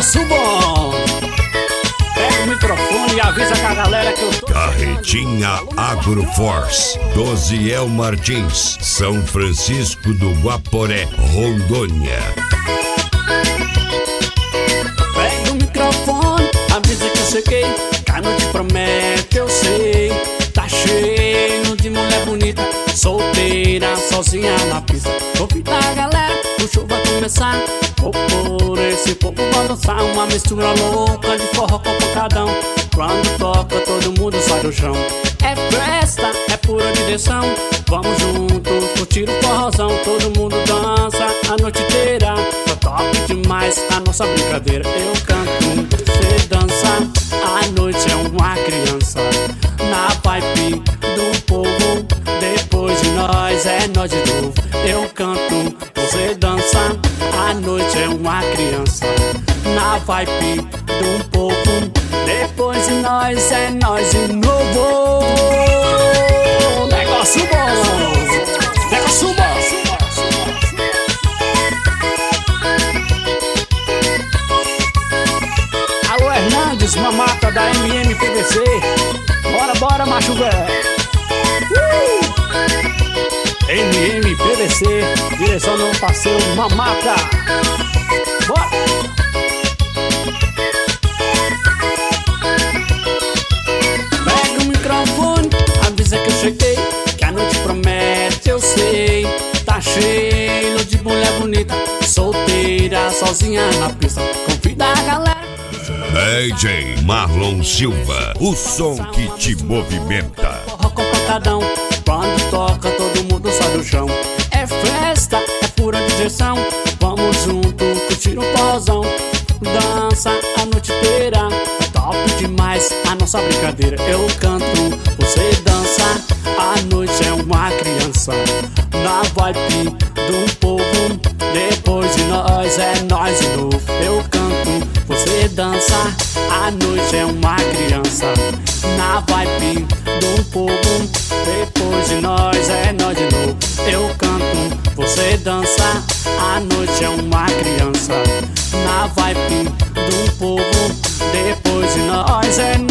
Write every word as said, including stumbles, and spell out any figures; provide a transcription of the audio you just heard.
Negócio bom. Pega o microfone e avisa com a galera que eu tô... Carretinha Agroforce, Dosiel Martins, São Francisco do Guaporé, Rondônia. Pega o microfone, avisa que eu cheguei, que a noite promete, eu sei. Tá cheio de mulher bonita, solteira, sozinha na pista. Convida a galera, o show vai começar. Vou pôr esse povo vai dançar, uma mistura louca de forró com pancadão. Quando toca todo mundo sai do chão. É festa, é pura diversão. Vamos juntos curtir o forrozão. Todo mundo dança a noite inteira. Tá top demais a nossa brincadeira. Eu canto, você dança. A noite é uma criança na vibe do povo. Depois de nós é nós de novo. Eu canto, você dança. A noite é uma criança na vibe do povo. Depois de nós é nós de novo. Negócio bom, negócio bom. Alô Hernandes, mamata da M M P V C. Bora, bora, macho velho. uh! M M P V C, direção do meu parceiro Mamata. Bora! Pega o microfone, avisa que eu cheguei, que a noite promete, eu sei. Tá cheio de mulher bonita, solteira, sozinha na pista. Convida a galera. D J Marlon Silva, o som que te movimenta. Forró com pancadão, quando toca todo mundo sai do chão. É festa, é pura diversão. Vamos junto curtir um forrozão. Dança a noite inteira, top demais a nossa brincadeira. Eu canto, você dança. A noite é uma criança na vibe do povo. Depois de nós é nós de novo. Eu canto, você dança. A noite é uma criança na vibe do povo. Depois de nós é nós de novo. Eu canto, você dança. A noite é uma criança na vibe do povo. Depois de nós é